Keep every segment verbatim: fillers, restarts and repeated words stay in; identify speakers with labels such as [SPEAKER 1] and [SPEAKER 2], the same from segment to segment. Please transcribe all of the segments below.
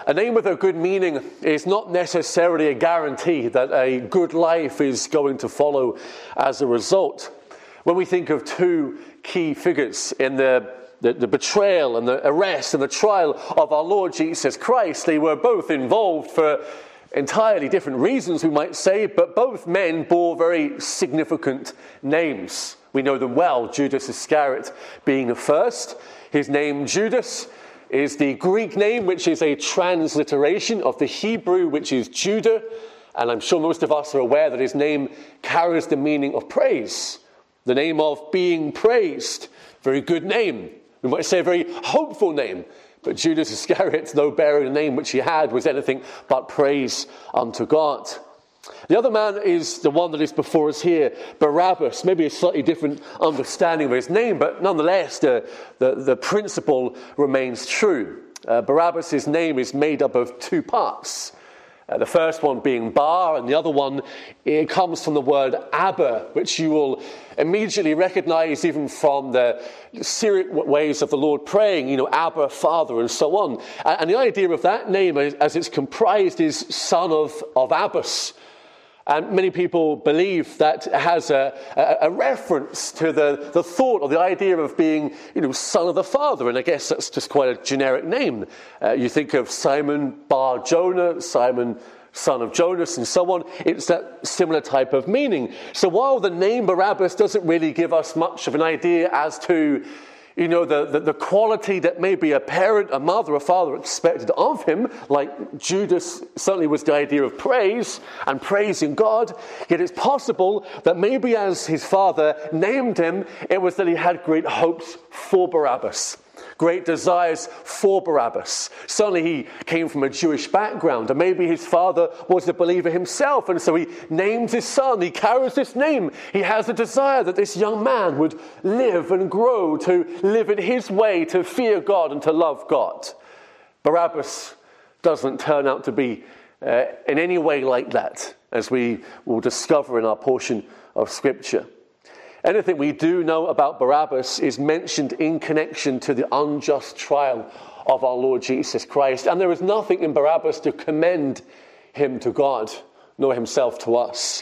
[SPEAKER 1] A name with a good meaning is not necessarily a guarantee that a good life is going to follow as a result. When we think of two key figures in the, the, the betrayal and the arrest and the trial of our Lord Jesus Christ, they were both involved for entirely different reasons, we might say, but both men bore very significant names. We know them well, Judas Iscariot being the first. His name, Judas, is the Greek name, which is a transliteration of the Hebrew, which is Judah. And I'm sure most of us are aware that his name carries the meaning of praise, the name of being praised. Very good name. We might say a very hopeful name. But Judas Iscariot, though bearing the name which he had, was anything but praise unto God. The other man is the one that is before us here, Barabbas. Maybe a slightly different understanding of his name, but nonetheless, the, the, the principle remains true. Uh, Barabbas' name is made up of two parts. Uh, the first one being Bar, and the other one, it comes from the word Abba, which you will immediately recognize even from the Syriac ways of the Lord praying, you know, Abba, Father, and so on. And, and the idea of that name, as it's comprised, is son of, of Abbas. And many people believe that has a, a, a reference to the, the thought or the idea of being, you know, son of the Father. And I guess that's just quite a generic name. Uh, you think of Simon Bar Jonah, Simon son of Jonas, and so on. It's that similar type of meaning. So while the name Barabbas doesn't really give us much of an idea as to, you know, the, the, the quality that maybe a parent, a mother, a father expected of him, like Judas certainly was the idea of praise and praising God, yet it's possible that maybe as his father named him, it was that he had great hopes for Barabbas, great desires for Barabbas. Certainly he came from a Jewish background, and maybe his father was a believer himself, and so he names his son. He carries this name. He has a desire that this young man would live and grow to live in his way, to fear God and to love God. Barabbas doesn't turn out to be uh, in any way like that, as we will discover in our portion of Scripture. Anything we do know about Barabbas is mentioned in connection to the unjust trial of our Lord Jesus Christ. And there is nothing in Barabbas to commend him to God, nor himself to us.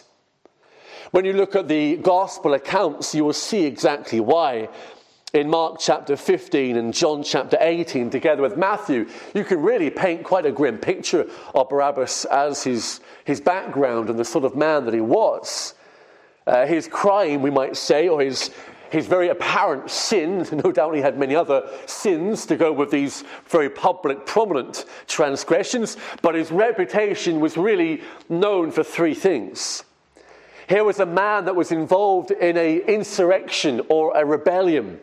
[SPEAKER 1] When you look at the gospel accounts, you will see exactly why. In Mark chapter fifteen and John chapter eighteen, together with Matthew, you can really paint quite a grim picture of Barabbas as his, his background and the sort of man that he was. Uh, his crime, we might say, or his his very apparent sin, no doubt he had many other sins to go with these very public, prominent transgressions, but his reputation was really known for three things. Here was a man that was involved in an insurrection or a rebellion,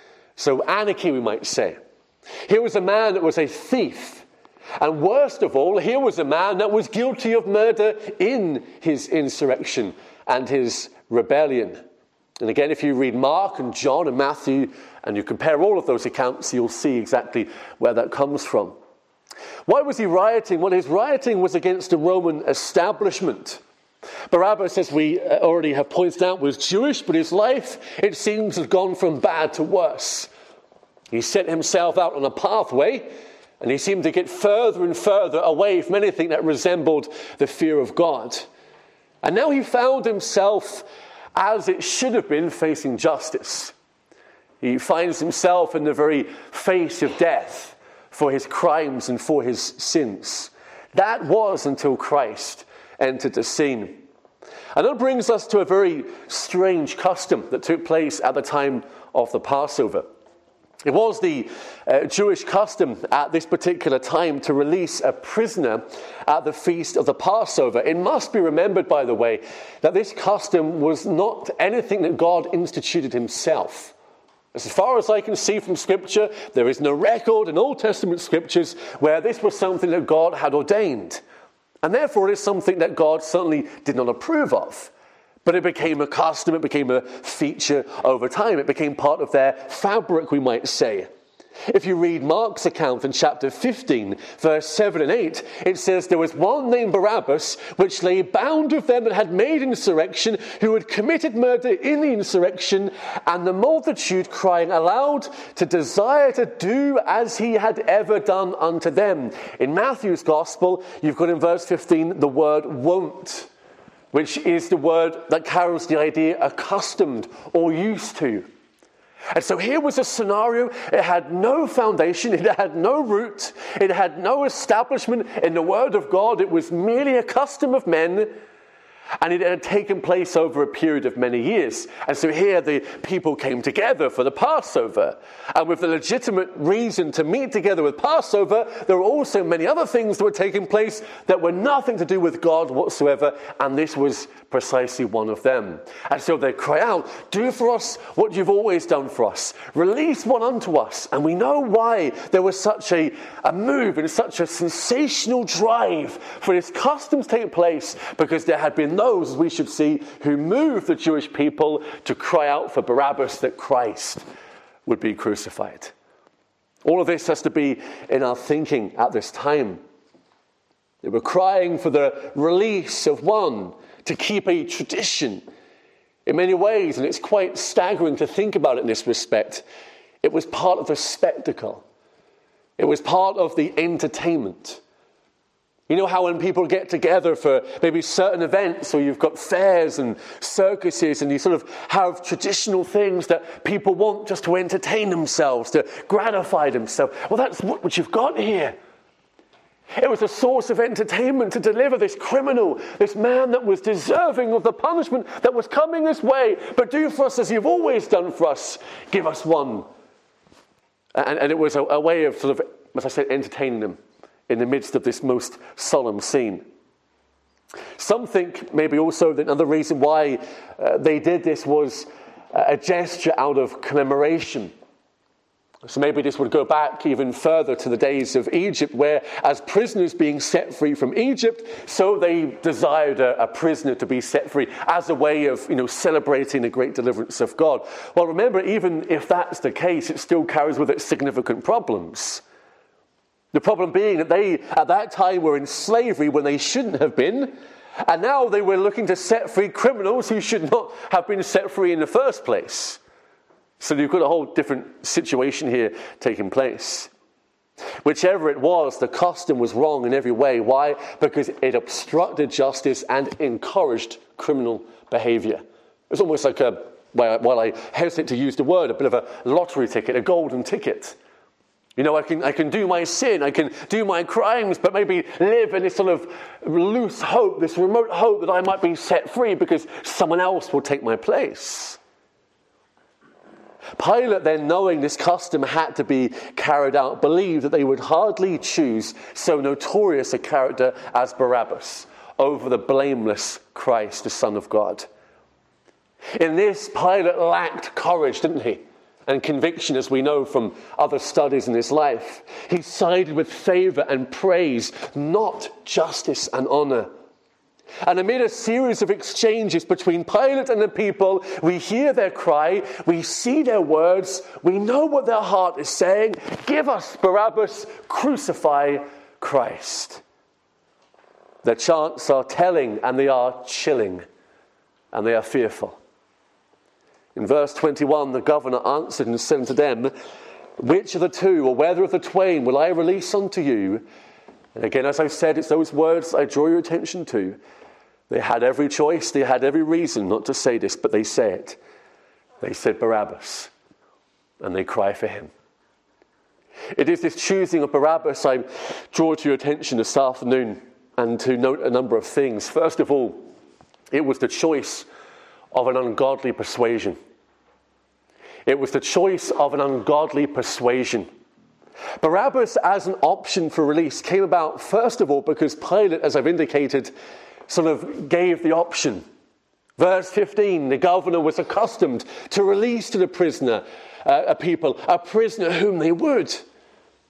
[SPEAKER 1] so anarchy, we might say. Here was a man that was a thief. And worst of all, here was a man that was guilty of murder in his insurrection and his rebellion. And again, if you read Mark and John and Matthew and you compare all of those accounts, you'll see exactly where that comes from. Why was he rioting? Well, his rioting was against the Roman establishment. Barabbas, as we already have pointed out, was Jewish, but his life, it seems, had gone from bad to worse. He set himself out on a pathway, and he seemed to get further and further away from anything that resembled the fear of God. And now he found himself, as it should have been, facing justice. He finds himself in the very face of death for his crimes and for his sins. That was until Christ entered the scene. And that brings us to a very strange custom that took place at the time of the Passover. It was the uh, Jewish custom at this particular time to release a prisoner at the feast of the Passover. It must be remembered, by the way, that this custom was not anything that God instituted himself. As far as I can see from Scripture, there is no record in Old Testament Scriptures where this was something that God had ordained. And therefore it is something that God certainly did not approve of. But it became a custom, it became a feature over time. It became part of their fabric, we might say. If you read Mark's account in chapter fifteen, verse seven and eight, it says, there was one named Barabbas, which lay bound with them that had made insurrection, who had committed murder in the insurrection, and the multitude crying aloud to desire to do as he had ever done unto them. In Matthew's gospel, you've got in verse fifteen the word wont, which is the word that carries the idea accustomed or used to. And so here was a scenario. It had no foundation, it had no root, it had no establishment in the Word of God. It was merely a custom of men, and it had taken place over a period of many years. And so here the people came together for the Passover. And with the legitimate reason to meet together with Passover, there were also many other things that were taking place that were nothing to do with God whatsoever. And this was precisely one of them. And so they cry out, do for us what you've always done for us. Release one unto us. And we know why there was such a, a move and such a sensational drive for this custom to take place, because there had been those, as we should see, who moved the Jewish people to cry out for Barabbas, that Christ would be crucified. All of this has to be in our thinking at this time. They were crying for the release of one to keep a tradition in many ways, and it's quite staggering to think about it in this respect. It was part of the spectacle. It was part of the entertainment. You know how when people get together for maybe certain events, or you've got fairs and circuses, and you sort of have traditional things that people want just to entertain themselves, to gratify themselves. Well, that's what you've got here. It was a source of entertainment to deliver this criminal, this man that was deserving of the punishment that was coming his way. But do for us as you've always done for us. Give us one. And, and it was a, a way of sort of, as I said, entertaining them in the midst of this most solemn scene. Some think maybe also that another reason why uh, they did this was a gesture out of commemoration. So maybe this would go back even further to the days of Egypt, where as prisoners being set free from Egypt, so they desired a, a prisoner to be set free as a way of, you know, celebrating the great deliverance of God. Well, remember, even if that's the case, it still carries with it significant problems. The problem being that they, at that time, were in slavery when they shouldn't have been, and now they were looking to set free criminals who should not have been set free in the first place. So you've got a whole different situation here taking place. Whichever it was, the custom was wrong in every way. Why? Because it obstructed justice and encouraged criminal behavior. It's almost like a, while I hesitate to use the word, a bit of a lottery ticket, a golden ticket. You know, I can I can do my sin, I can do my crimes, but maybe live in this sort of loose hope, this remote hope that I might be set free because someone else will take my place. Pilate then, knowing this custom had to be carried out, believed that they would hardly choose so notorious a character as Barabbas over the blameless Christ, the Son of God. In this, Pilate lacked courage, didn't he? And conviction, as we know from other studies in his life. He sided with favor and praise, not justice and honor. And amid a series of exchanges between Pilate and the people, we hear their cry, we see their words, we know what their heart is saying. Give us Barabbas, crucify Christ. Their chants are telling, and they are chilling, and they are fearful. In verse twenty-one, the governor answered and said to them, which of the two, or whether of the twain, will I release unto you? And again, as I've said, it's those words I draw your attention to. They had every choice, they had every reason not to say this, but they say it. They said Barabbas, and they cry for him. It is this choosing of Barabbas I draw to your attention this afternoon, and to note a number of things. First of all, it was the choice of an ungodly persuasion. It was the choice of an ungodly persuasion. Barabbas as an option for release came about, first of all, because Pilate, as I've indicated, sort of gave the option. Verse fifteen, the governor was accustomed to release to the prisoner, uh, a people, a prisoner whom they would.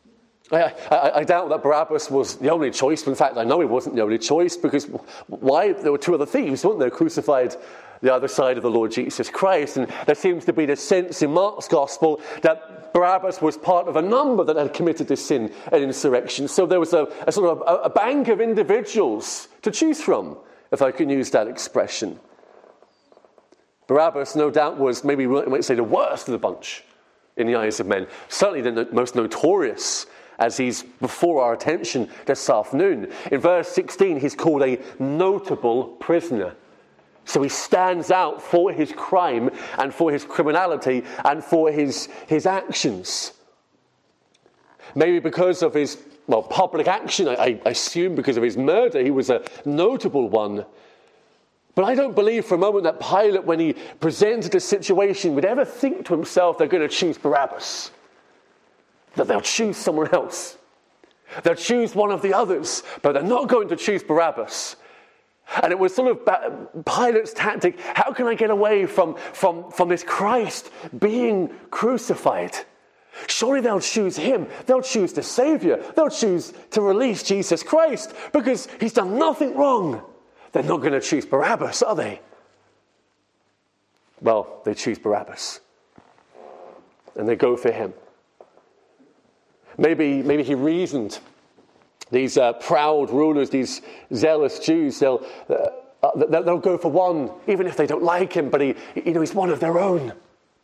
[SPEAKER 1] I, I, I doubt that Barabbas was the only choice. In fact, I know he wasn't the only choice, because why? There were two other thieves, weren't there, crucified the other side of the Lord Jesus Christ. And there seems to be this sense in Mark's gospel that Barabbas was part of a number that had committed this sin and insurrection. So there was a, a sort of a, a bank of individuals to choose from, if I can use that expression. Barabbas, no doubt, was maybe, we might say, the worst of the bunch in the eyes of men. Certainly the most notorious, as he's before our attention this afternoon. In verse sixteen, he's called a notable prisoner. So he stands out for his crime and for his criminality and for his, his actions. Maybe because of his, well, public action, I, I assume because of his murder, he was a notable one. But I don't believe for a moment that Pilate, when he presented a situation, would ever think to himself they're going to choose Barabbas. That they'll choose someone else. They'll choose one of the others, but they're not going to choose Barabbas. And it was sort of Pilate's tactic. How can I get away from, from, from this Christ being crucified? Surely they'll choose him. They'll choose the Savior. They'll choose to release Jesus Christ because he's done nothing wrong. They're not going to choose Barabbas, are they? Well, they choose Barabbas. And they go for him. Maybe, maybe he reasoned. These uh, proud rulers, these zealous Jews, they'll, uh, they'll, they'll go for one, even if they don't like him, but he, you know, he's one of their own.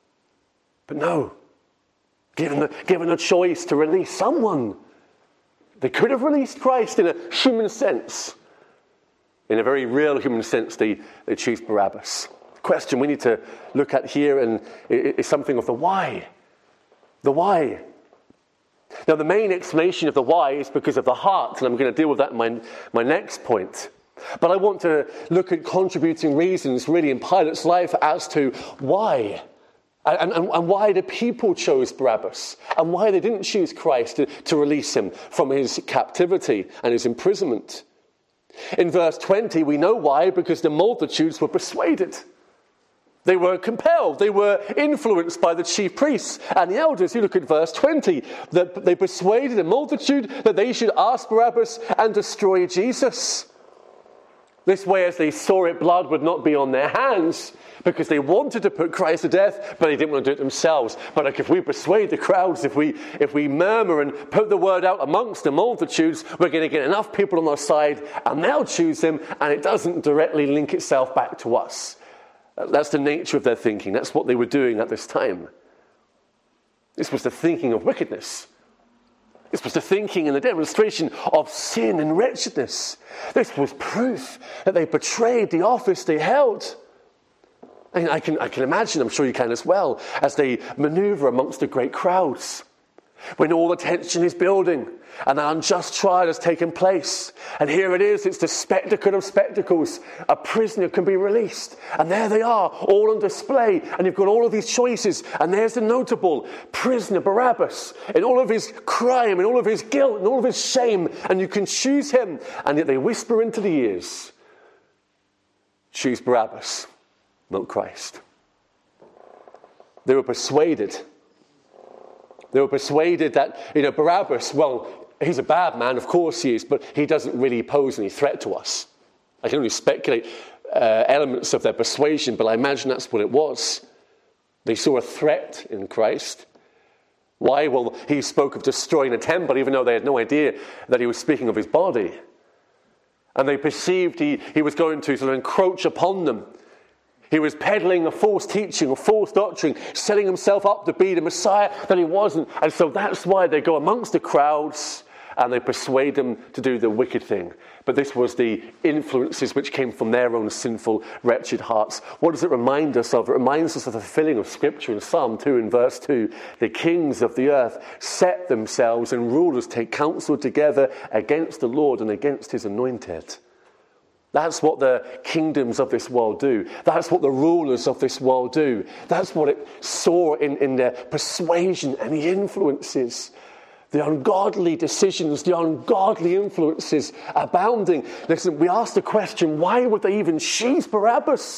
[SPEAKER 1] But no, given the, given a choice to release someone, they could have released Christ in a human sense. In a very real human sense, they, they choose Barabbas. The question we need to look at here and is something of the why. The why. Now, the main explanation of the why is because of the heart, and I'm going to deal with that in my, my next point. But I want to look at contributing reasons, really, in Pilate's life as to why. And, and, and why the people chose Barabbas, and why they didn't choose Christ to, to release him from his captivity and his imprisonment. In verse twenty, we know why, because the multitudes were persuaded. They were compelled. They were influenced by the chief priests and the elders. You look at verse twenty. That they persuaded the multitude that they should ask Barabbas and destroy Jesus. This way, as they saw it, blood would not be on their hands, because they wanted to put Christ to death, but they didn't want to do it themselves. But like, if we persuade the crowds, if we if we murmur and put the word out amongst the multitudes, we're going to get enough people on our side, and they'll choose him, and it doesn't directly link itself back to us. That's the nature of their thinking. That's what they were doing at this time. This was the thinking of wickedness. This was the thinking and the demonstration of sin and wretchedness. This was proof that they betrayed the office they held. And I can, I can imagine, I'm sure you can as well, as they maneuver amongst the great crowds, when all the tension is building and an unjust trial has taken place. And here it is, it's the spectacle of spectacles. A prisoner can be released. And there they are, all on display. And you've got all of these choices. And there's the notable prisoner, Barabbas, in all of his crime, in all of his guilt, in all of his shame. And you can choose him. And yet they whisper into the ears, choose Barabbas, not Christ. They were persuaded. They were persuaded that, you know, Barabbas, well, he's a bad man, of course he is, but he doesn't really pose any threat to us. I can only speculate uh, elements of their persuasion, but I imagine that's what it was. They saw a threat in Christ. Why? Well, he spoke of destroying the temple, even though they had no idea that he was speaking of his body. And they perceived he, he was going to sort of encroach upon them. He was peddling a false teaching, a false doctrine, setting himself up to be the Messiah that he wasn't. And so that's why they go amongst the crowds and they persuade them to do the wicked thing. But this was the influences which came from their own sinful, wretched hearts. What does it remind us of? It reminds us of the fulfilling of Scripture in Psalm two in verse two. The kings of the earth set themselves and rulers take counsel together against the Lord and against his anointed. That's what the kingdoms of this world do. That's what the rulers of this world do. That's what it saw in, in their persuasion and the influences. The ungodly decisions, the ungodly influences abounding. Listen, we ask the question, why would they even choose Barabbas?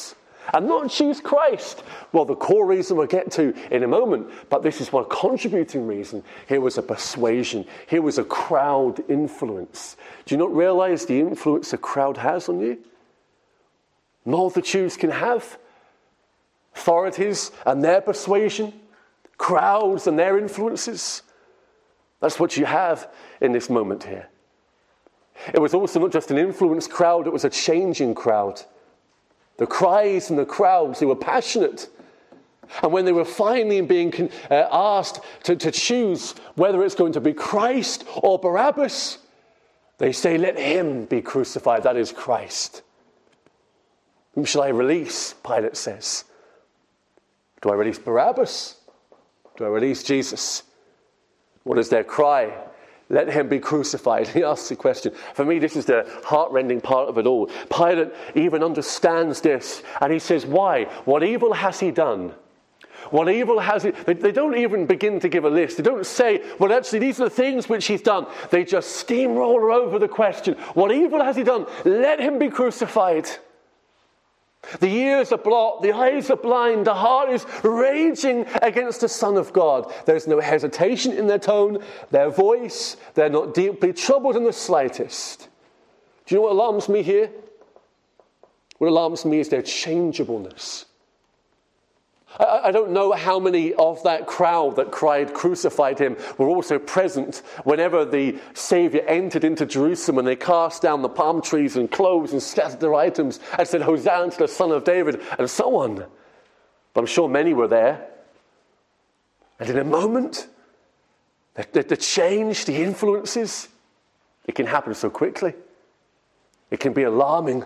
[SPEAKER 1] and not choose Christ? Well, the core reason we'll get to in a moment, but this is one contributing reason. Here was a persuasion. Here was a crowd influence. Do you not realize the influence a crowd has on you? Multitudes can have authorities and their persuasion, crowds and their influences. That's what you have in this moment here. It was also not just an influence crowd, it was a changing crowd. The cries and the crowds, they were passionate. And when they were finally being uh, asked to, to choose whether it's going to be Christ or Barabbas, they say, let him be crucified, that is Christ. Whom shall I release? Pilate says. Do I release Barabbas? Do I release Jesus? What is their cry? Let him be crucified. He asks the question. For me, this is the heart-rending part of it all. Pilate even understands this, and he says, why? What evil has he done? What evil has he... They, they don't even begin to give a list. They don't say, well, actually, these are the things which he's done. They just steamroller over the question. What evil has he done? Let him be crucified. The ears are blocked, the eyes are blind, the heart is raging against the Son of God. There's no hesitation in their tone, their voice, they're not deeply troubled in the slightest. Do you know what alarms me here? What alarms me is their changeableness. I, I don't know how many of that crowd that cried, crucified him, were also present whenever the Saviour entered into Jerusalem and they cast down the palm trees and cloves and scattered their items and said, Hosanna to the Son of David, and so on. But I'm sure many were there. And in a moment, the, the, the change, the influences, it can happen so quickly. It can be alarming.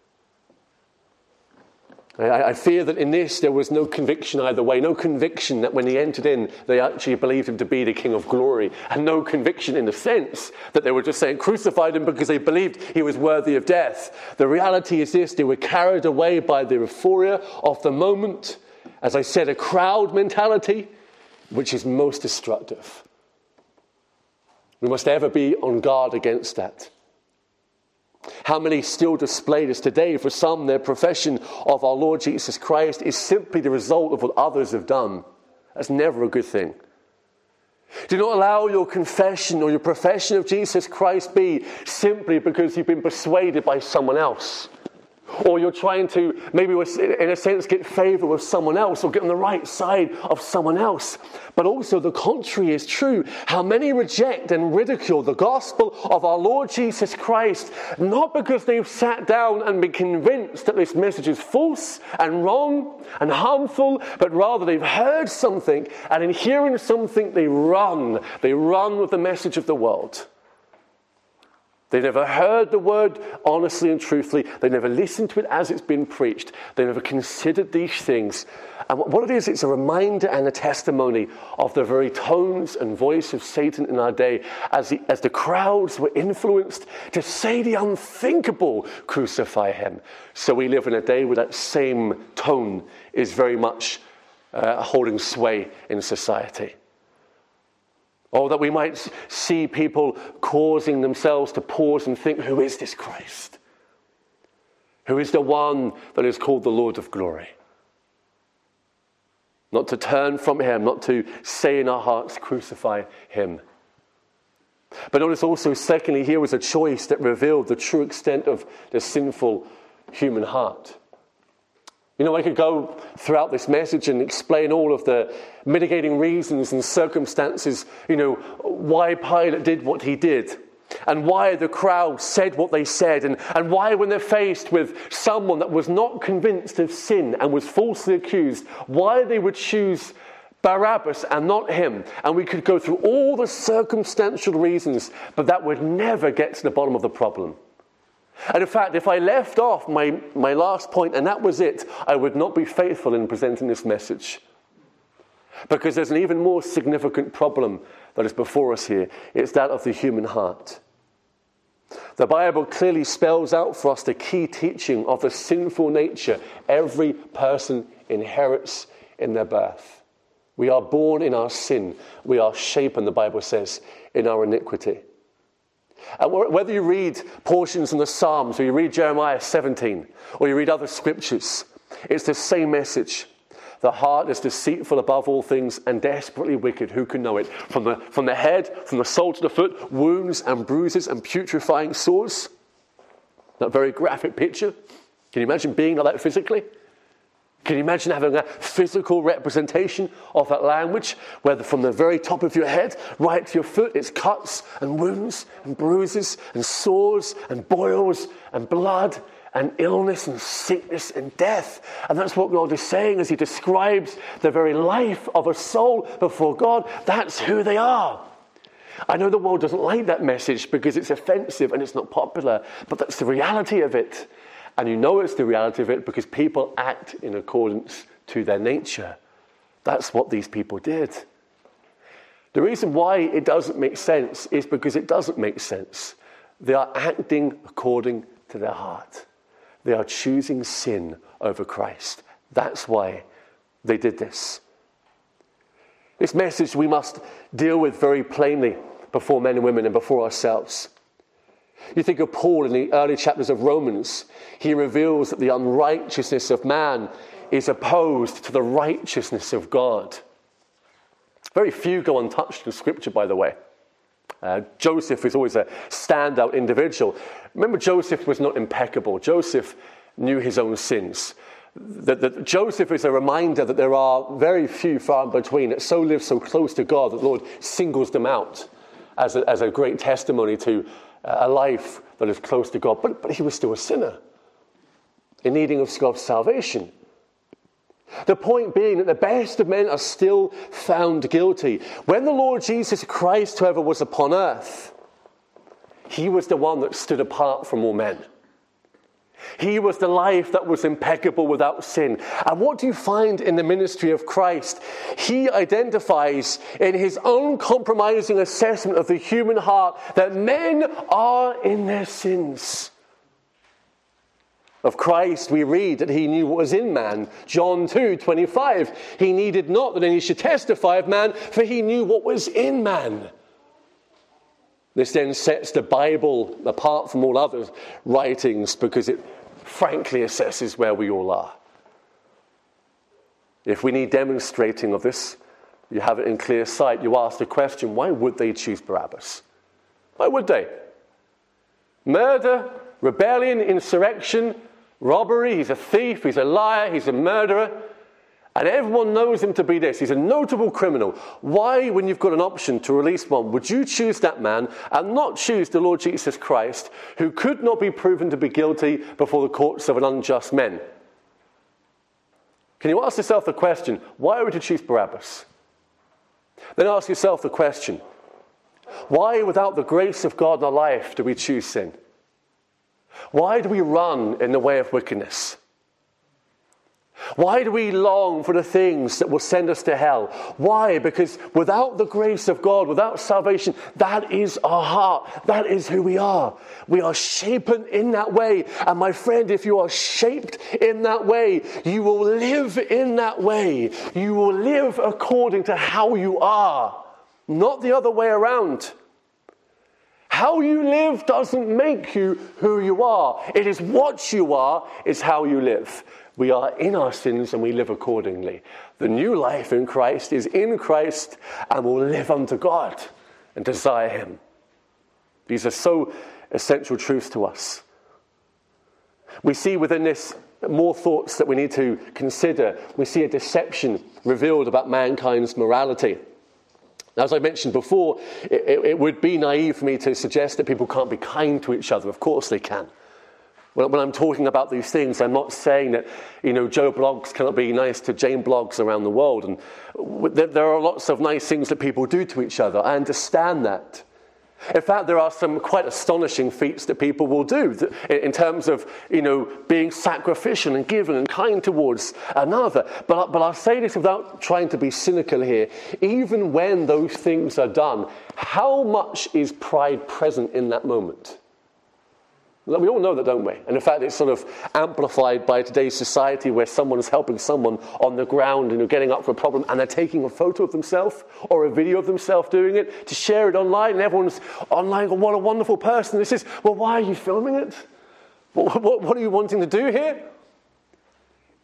[SPEAKER 1] I, I fear that in this there was no conviction either way, no conviction that when he entered in they actually believed him to be the King of Glory, and no conviction in the sense that they were just saying crucified him because they believed he was worthy of death. The reality is this: they were carried away by the euphoria of the moment, as I said, a crowd mentality, which is most destructive. We must ever be on guard against that. How many still display this today? For some, their profession of our Lord Jesus Christ is simply the result of what others have done. That's never a good thing. Do not allow your confession or your profession of Jesus Christ be simply because you've been persuaded by someone else. Or you're trying to, maybe in a sense, get favour with someone else or get on the right side of someone else. But also the contrary is true. How many reject and ridicule the gospel of our Lord Jesus Christ, not because they've sat down and been convinced that this message is false and wrong and harmful, but rather they've heard something, and in hearing something they run. They run with the message of the world. They never heard the word honestly and truthfully. They never listened to it as it's been preached. They never considered these things. And what it is, it's a reminder and a testimony of the very tones and voice of Satan in our day as the, as the crowds were influenced to say the unthinkable, crucify him. So we live in a day where that same tone is very much uh, holding sway in society. Or that we might see people causing themselves to pause and think, who is this Christ? Who is the one that is called the Lord of glory? Not to turn from him, not to say in our hearts, crucify him. But notice also, secondly, here was a choice that revealed the true extent of the sinful human heart. You know, I could go throughout this message and explain all of the mitigating reasons and circumstances, you know, why Pilate did what he did, and why the crowd said what they said, and, and why when they're faced with someone that was not convinced of sin and was falsely accused, why they would choose Barabbas and not him. And we could go through all the circumstantial reasons, but that would never get to the bottom of the problem. And in fact, if I left off my, my last point and that was it, I would not be faithful in presenting this message. Because there's an even more significant problem that is before us here. It's that of the human heart. The Bible clearly spells out for us the key teaching of the sinful nature every person inherits in their birth. We are born in our sin. We are shapen, the Bible says, in our iniquity. And whether you read portions in the Psalms, or you read Jeremiah seventeen, or you read other scriptures, It's the same message. The heart is deceitful above all things and desperately wicked. Who can know it? From the, from the head, from the sole to the foot, wounds and bruises and putrefying sores. That very graphic picture. Can you imagine being like that physically? Can you imagine having a physical representation of that language where the, from the very top of your head right to your foot it's cuts and wounds and bruises and sores and boils and blood and illness and sickness and death? And that's what God is saying as he describes the very life of a soul before God. That's who they are. I know the world doesn't like that message because it's offensive and it's not popular, but that's the reality of it. And you know it's the reality of it because people act in accordance to their nature. That's what these people did. The reason why it doesn't make sense is because it doesn't make sense. They are acting according to their heart. They are choosing sin over Christ. That's why they did this. This message we must deal with very plainly before men and women and before ourselves. You think of Paul in the early chapters of Romans. He reveals that the unrighteousness of man is opposed to the righteousness of God. Very few go untouched in Scripture, by the way. Uh, Joseph is always a standout individual. Remember, Joseph was not impeccable. Joseph knew his own sins. That, that Joseph is a reminder that there are very few far in between that so live so close to God that the Lord singles them out as a, as a great testimony to a life that is close to God. But, but he was still a sinner in needing of God's salvation. The point being that the best of men are still found guilty. When the Lord Jesus Christ, however, was upon earth, he was the one that stood apart from all men. He was the life that was impeccable without sin. And what do you find in the ministry of Christ? He identifies in his uncompromising assessment of the human heart that men are in their sins. Of Christ we read that he knew what was in man. John two twenty-five. He needed not that any should testify of man, for he knew what was in man. This then sets the Bible apart from all other writings because it frankly assesses where we all are. If we need demonstrating of this, you have it in clear sight. You ask the question, why would they choose Barabbas? Why would they? Murder, rebellion, insurrection, robbery. He's a thief, he's a liar, he's a murderer. And everyone knows him to be this. He's a notable criminal. Why, when you've got an option to release one, would you choose that man and not choose the Lord Jesus Christ, who could not be proven to be guilty before the courts of an unjust men? Can you ask yourself the question, why would you choose Barabbas? Then ask yourself the question, why, without the grace of God in our life, do we choose sin? Why do we run in the way of wickedness? Why do we long for the things that will send us to hell? Why? Because without the grace of God, without salvation, that is our heart. That is who we are. We are shapen in that way. And my friend, if you are shaped in that way, you will live in that way. You will live according to how you are, not the other way around. How you live doesn't make you who you are. It is what you are, is how you live. We are in our sins and we live accordingly. The new life in Christ is in Christ and will live unto God and desire him. These are so essential truths to us. We see within this more thoughts that we need to consider. We see a deception revealed about mankind's morality. As I mentioned before, it, it, it would be naive for me to suggest that people can't be kind to each other. Of course they can. When I'm talking about these things, I'm not saying that, you know, Joe Bloggs cannot be nice to Jane Bloggs around the world. And there are lots of nice things that people do to each other. I understand that. In fact, there are some quite astonishing feats that people will do in terms of, you know, being sacrificial and giving and kind towards another. But, but I'll say this without trying to be cynical here. Even when those things are done, how much is pride present in that moment? We all know that, don't we? And in fact, it's sort of amplified by today's society where someone is helping someone on the ground and you're getting up for a problem and they're taking a photo of themselves or a video of themselves doing it to share it online, and everyone's online going, what a wonderful person this is. Well, why are you filming it? What, what, what are you wanting to do here?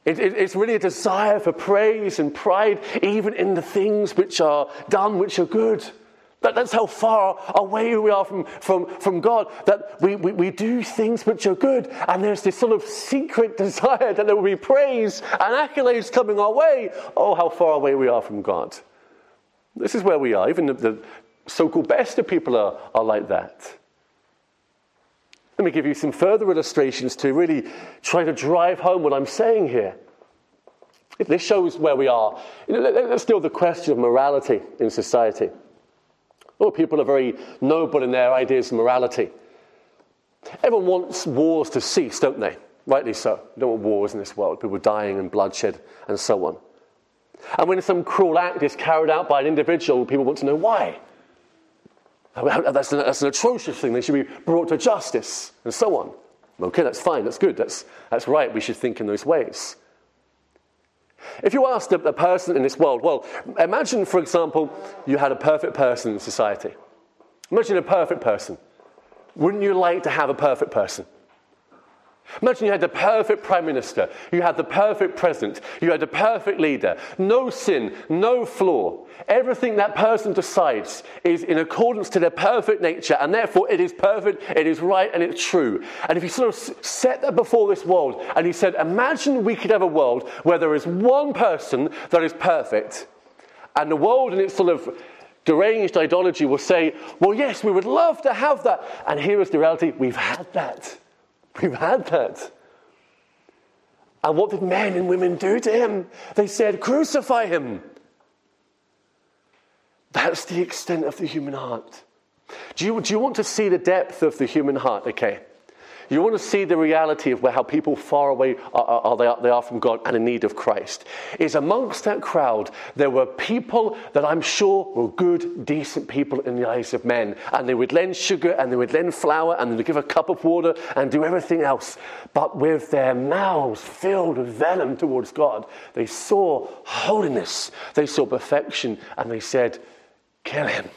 [SPEAKER 1] It, it, it's really a desire for praise and pride, even in the things which are done, which are good. That, that's how far away we are from, from, from God, that we, we, we do things which are good, and there's this sort of secret desire that there will be praise and accolades coming our way. Oh, how far away we are from God. This is where we are. Even the, the so-called best of people are, are like that. Let me give you some further illustrations to really try to drive home what I'm saying here. This shows where we are. You know, let's deal with the question of morality in society. Oh, people are very noble in their ideas of morality. Everyone wants wars to cease, don't they? Rightly so. We don't want wars in this world, people dying and bloodshed and so on. And when some cruel act is carried out by an individual, people want to know why. That's an, that's an atrocious thing. They should be brought to justice and so on. Okay, that's fine. That's good. That's, that's right. We should think in those ways. If you asked a, a person in this world, well, imagine, for example, you had a perfect person in society. Imagine a perfect person. Wouldn't you like to have a perfect person? Imagine you had the perfect prime minister, you had the perfect president, you had the perfect leader, no sin, no flaw. Everything that person decides is in accordance to their perfect nature, and therefore it is perfect, it is right, and it's true. And if you sort of set that before this world, and you said, imagine we could have a world where there is one person that is perfect, and the world in its sort of deranged ideology will say, well, yes, we would love to have that. And here is the reality, we've had that. We've had that. And what did men and women do to him? They said, crucify him. That's the extent of the human heart. Do you, do you want to see the depth of the human heart? Okay. You want to see the reality of where, how people far away are, are, they, are, they are from God and in need of Christ. Is amongst that crowd, there were people that I'm sure were good, decent people in the eyes of men. And they would lend sugar and they would lend flour and they would give a cup of water and do everything else. But with their mouths filled with venom towards God, they saw holiness, they saw perfection, and they said, kill him.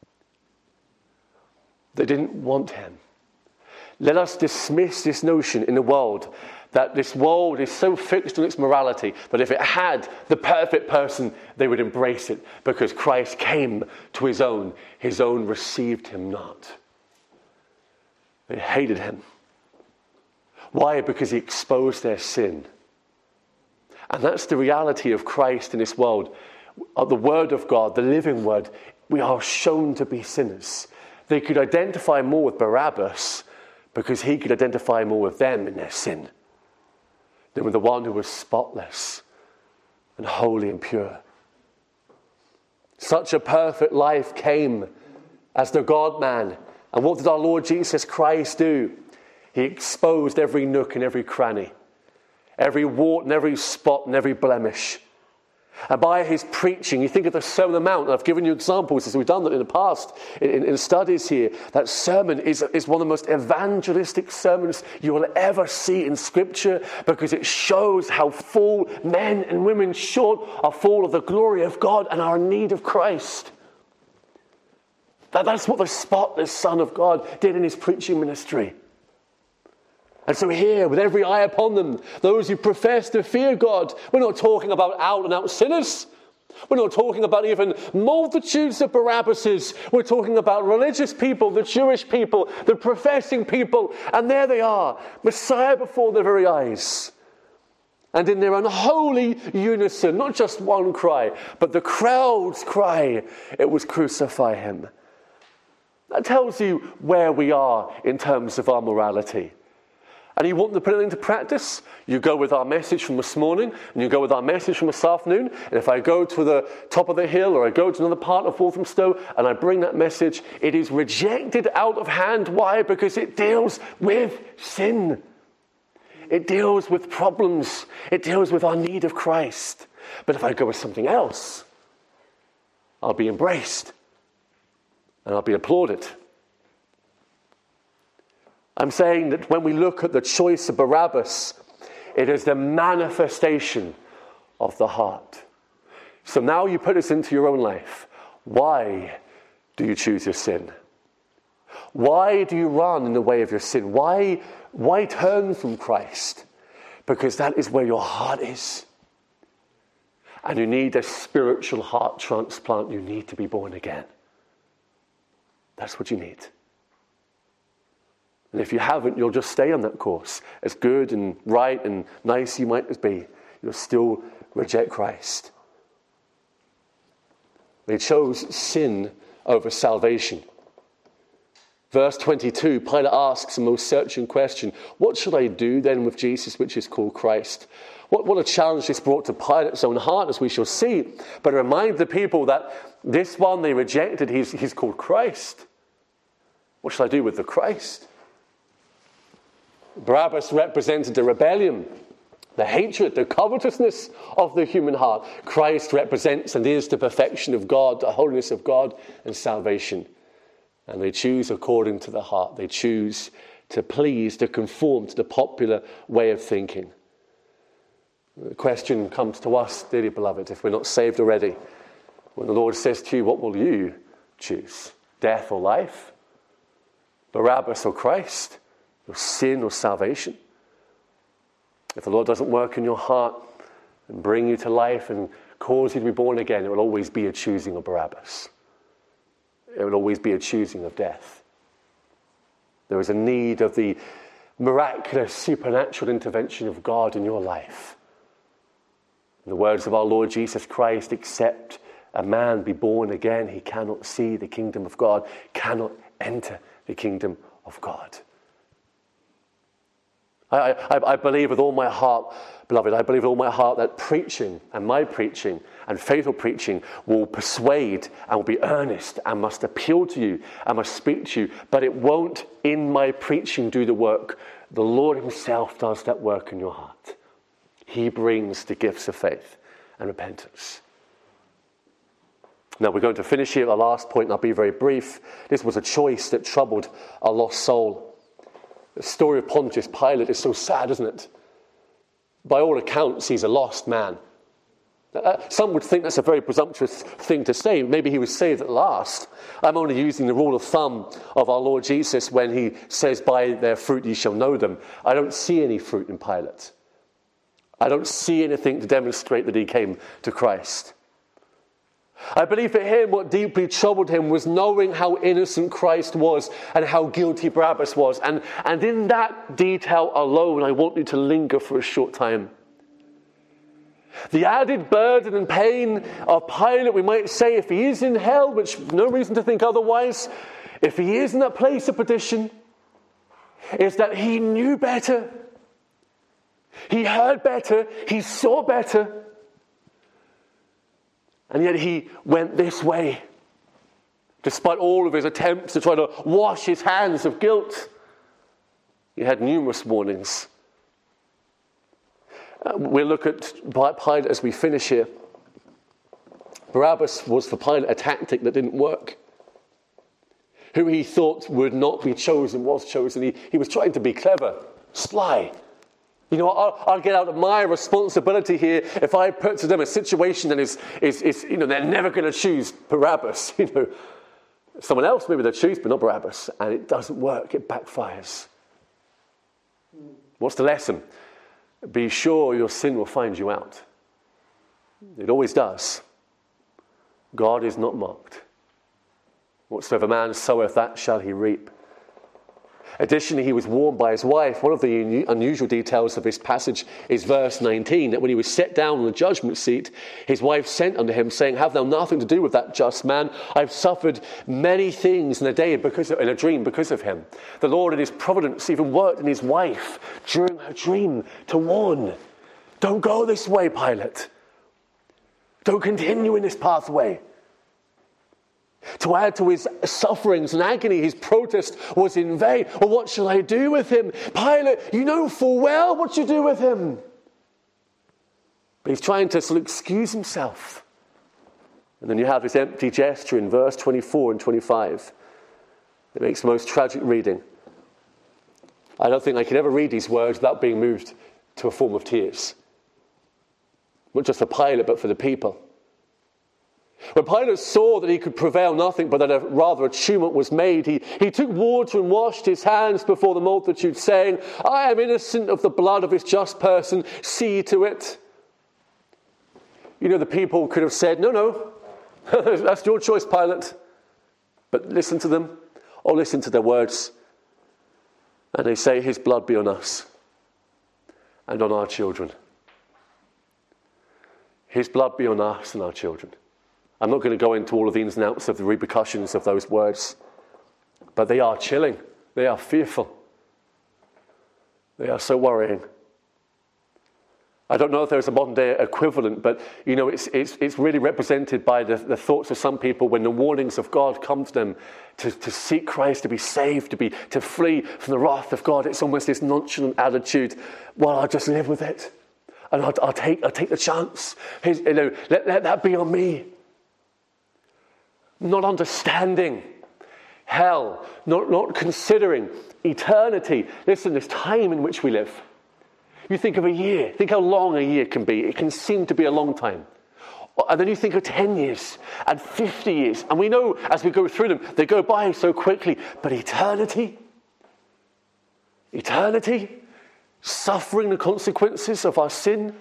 [SPEAKER 1] They didn't want him. Let us dismiss this notion in the world that this world is so fixed on its morality that if it had the perfect person, they would embrace it because Christ came to his own. His own received him not. They hated him. Why? Because he exposed their sin. And that's the reality of Christ in this world. The Word of God, the living Word, we are shown to be sinners. They could identify more with Barabbas because he could identify more with them in their sin than with the one who was spotless and holy and pure. Such a perfect life came as the God-man. And what did our Lord Jesus Christ do? He exposed every nook and every cranny, every wart and every spot and every blemish. And by his preaching, you think of the Sermon on the Mount, and I've given you examples as we've done that in the past, in, in studies here. That sermon is, is one of the most evangelistic sermons you will ever see in Scripture because it shows how full men and women short are full of the glory of God and are in need of Christ. That, that's what the spotless Son of God did in his preaching ministry. And so here, with every eye upon them, those who profess to fear God, we're not talking about out-and-out sinners. We're not talking about even multitudes of Barabbases. We're talking about religious people, the Jewish people, the professing people. And there they are, Messiah before their very eyes. And in their unholy unison, not just one cry, but the crowd's cry, it was crucify him. That tells you where we are in terms of our morality. And you want to put it into practice? You go with our message from this morning, and you go with our message from this afternoon. And if I go to the top of the hill, or I go to another part of Walthamstow, and I bring that message, it is rejected out of hand. Why? Because it deals with sin. It deals with problems. It deals with our need of Christ. But if I go with something else, I'll be embraced, and I'll be applauded. I'm saying that when we look at the choice of Barabbas, it is the manifestation of the heart. So now you put this into your own life. Why do you choose your sin? Why do you run in the way of your sin? Why, why turn from Christ? because that is where your heart is. And you need a spiritual heart transplant. You need to be born again. That's what you need. And if you haven't, you'll just stay on that course. As good and right and nice you might be, you'll still reject Christ. They chose sin over salvation. Verse twenty-two, Pilate asks a most searching question. What should I do then with Jesus, which is called Christ? What, what a challenge this brought to Pilate's own heart, as we shall see. But it reminds the people that this one they rejected, he's, he's called Christ. What shall I do with the Christ? Barabbas represented the rebellion, the hatred, the covetousness of the human heart. Christ represents and is the perfection of God, the holiness of God and salvation. And they choose according to the heart. They choose to please, to conform to the popular way of thinking. The question comes to us, dearly beloved, if we're not saved already, when the Lord says to you, what will you choose? Death or life? Barabbas or Christ? Or sin or salvation? If the Lord doesn't work in your heart and bring you to life and cause you to be born again, it will always be a choosing of Barabbas. It will always be a choosing of death. There is a need of the miraculous, supernatural intervention of God in your life. In the words of our Lord Jesus Christ, except a man be born again, he cannot see the kingdom of God, cannot enter the kingdom of God. I, I, I believe with all my heart, beloved, I believe with all my heart that preaching and my preaching and faithful preaching will persuade and will be earnest and must appeal to you and must speak to you, but it won't in my preaching do the work. The Lord himself does that work in your heart. He brings the gifts of faith and repentance. Now we're going to finish here at the last point, and I'll be very brief. This was a choice that troubled a lost soul. The story of Pontius Pilate is so sad, isn't it? By all accounts, he's a lost man. Uh, some would think that's a very presumptuous thing to say. Maybe he was saved at last. I'm only using the rule of thumb of our Lord Jesus when he says, by their fruit ye shall know them. I don't see any fruit in Pilate. I don't see anything to demonstrate that he came to Christ. I believe for him what deeply troubled him was knowing how innocent Christ was and how guilty Barabbas was. And, and in that detail alone, I want you to linger for a short time. The added burden and pain of Pilate, we might say, if he is in hell, which no reason to think otherwise, if he is in that place of perdition, is that he knew better. He heard better. He saw better. And yet he went this way, despite all of his attempts to try to wash his hands of guilt. He had numerous warnings. Uh, we'll look at Pilate as we finish here. Barabbas was for Pilate a tactic that didn't work. Who he thought would not be chosen was chosen. He, he was trying to be clever, sly. You know, I'll, I'll get out of my responsibility here if I put to them a situation that is, is, is you know, they're never going to choose Barabbas. You know, someone else maybe they'll choose, but not Barabbas. And it doesn't work. It backfires. What's the lesson? Be sure your sin will find you out. It always does. God is not mocked. Whatsoever man soweth, that shall he reap. Additionally, he was warned by his wife. One of the unusual details of this passage is verse nineteen, that when he was set down on the judgment seat, his wife sent unto him, saying, have thou nothing to do with that just man? I've suffered many things in a day, because of, in a dream, because of him. The Lord in his providence even worked in his wife during her dream to warn. Don't go this way, Pilate. Don't continue in this pathway. To add to his sufferings and agony, his protest was in vain. Well, what shall I do with him? Pilate, you know full well what you do with him. But he's trying to sort of excuse himself. And then you have this empty gesture in verse twenty-four and twenty-five. It makes the most tragic reading. I don't think I could ever read these words without being moved to a form of tears. Not just for Pilate, but for the people. When Pilate saw that he could prevail nothing, but that a, rather a tumult was made, he, he took water and washed his hands before the multitude, saying, I am innocent of the blood of this just person, see to it. You know, the people could have said, no, no, that's your choice, Pilate. But listen to them, or listen to their words. And they say, his blood be on us and on our children. His blood be on us and our children. I'm not going to go into all of the ins and outs of the repercussions of those words, but they are chilling. They are fearful. They are so worrying. I don't know if there's a modern day equivalent, but you know, it's it's it's really represented by the, the thoughts of some people when the warnings of God come to them to, to seek Christ, to be saved, to be to flee from the wrath of God. It's almost this nonchalant attitude. Well, I'll just live with it, and I'll, I'll take I'll take the chance. Here's, you know, let let that be on me. Not understanding hell, not, not considering eternity. Listen, this time in which we live. You think of a year. Think how long a year can be. It can seem to be a long time. And then you think of ten years and fifty years. And we know as we go through them, they go by so quickly. But eternity? Eternity? Suffering the consequences of our sin?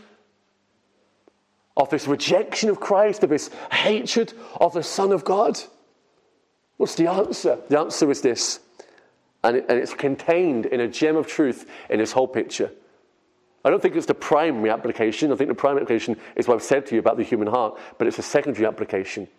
[SPEAKER 1] Of this rejection of Christ, of this hatred of the Son of God? What's the answer? The answer is this, and, it, and it's contained in a gem of truth in this whole picture. I don't think it's the primary application. I think the primary application is what I've said to you about the human heart, but it's a secondary application.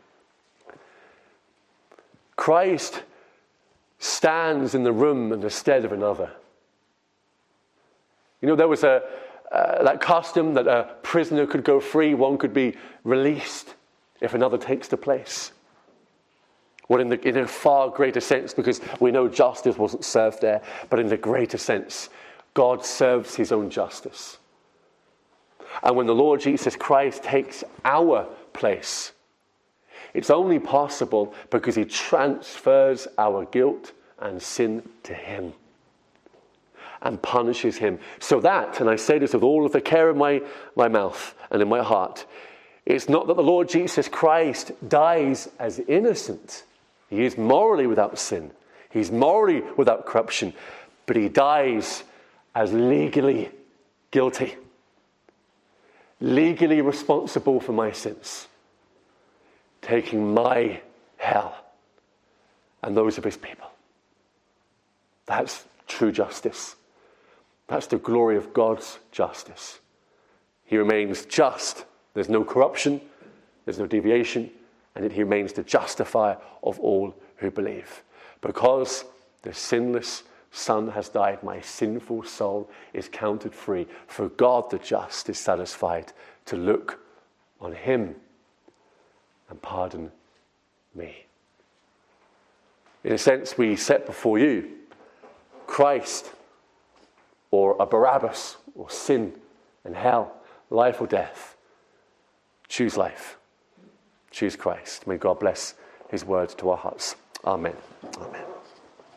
[SPEAKER 1] Christ stands in the room in the stead of another. You know, there was a Uh, that custom that a prisoner could go free, one could be released if another takes the place. Well, in, the, in a far greater sense, because we know justice wasn't served there, but in the greater sense, God serves his own justice. And when the Lord Jesus Christ takes our place, it's only possible because he transfers our guilt and sin to him. And punishes him. So that, and I say this with all of the care in my, my mouth and in my heart, it's not that the Lord Jesus Christ dies as innocent. He is morally without sin. He's morally without corruption. But he dies as legally guilty. Legally responsible for my sins. Taking my hell and those of his people. That's true justice. That's the glory of God's justice. He remains just. There's no corruption. There's no deviation. And yet he remains the justifier of all who believe. Because the sinless Son has died, my sinful soul is counted free. For God the just is satisfied to look on him and pardon me. In a sense, we set before you Christ, or a Barabbas, or sin and hell, life or death. Choose life. Choose Christ. May God bless his word to our hearts. Amen. Amen.